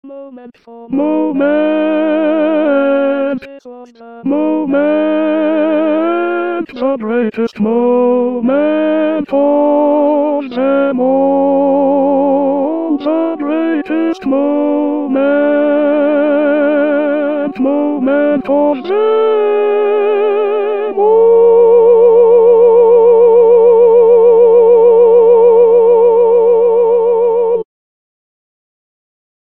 moment for Moment, This was the moment, the greatest moment of them all. The greatest moment of them